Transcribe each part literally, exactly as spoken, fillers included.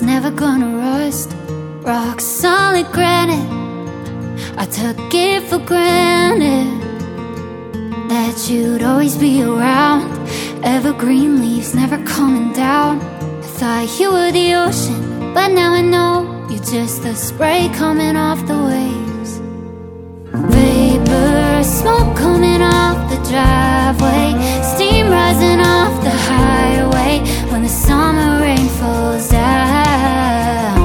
never gonna rust. Rock solid granite, I took it for granted that you'd always be around. Evergreen leaves never coming down. I thought you were the ocean, but now I know you're just the spray coming off the waves. Vapor, smoke coming off the driveway, steam rising off the highway when the summer rain falls down.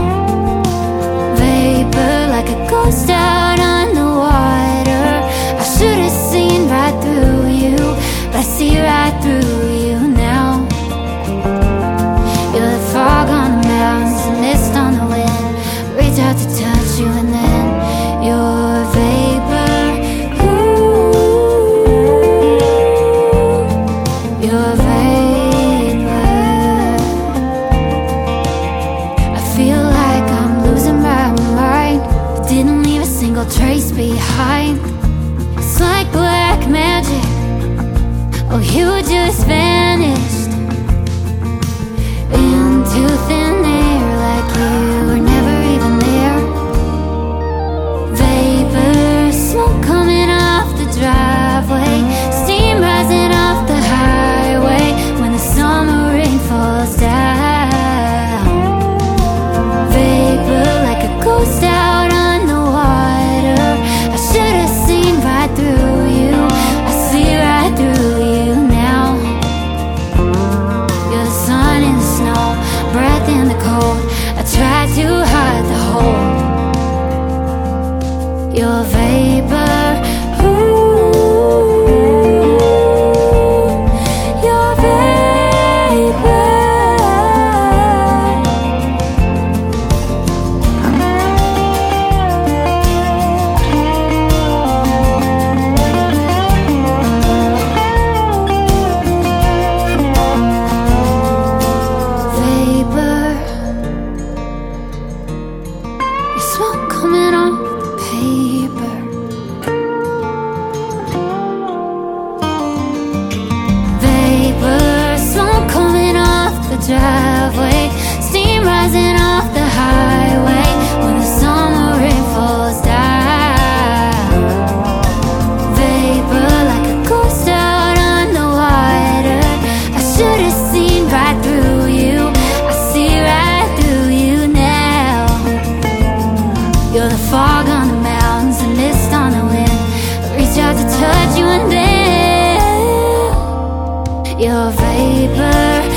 Vapor like a ghost out on the water. I should have seen right through you, but I see right through you now. You're the fog on the mountains, the mist on the wind. Reach out to touch you and then you're vapor. Ooh, you're vapor. I feel like I'm losing my mind, but didn't leave a single trace behind. It's like black magic. Oh, you just vanished into thin air, like you were never even there. Vapor, smoke coming off the driveway, steam rising off the highway when the summer rain falls down. Vapor like a ghost out on the water. I should have seen right through you, I see right through you now. You're the sun in the snow, breath in the cold. I tried to hide the hole. You're vapor. Ooh, you're vapor. Vapor. Your smoke coming off the paper. Vapor, smoke coming off the driveway, steam rising off the highway when the summer rain falls down. Vapor like a ghost out on the water. I should have seen right through you, I see right through you now. You're the fog on the mountains, the mist on the wind. Reach out to touch you and then you're vapor.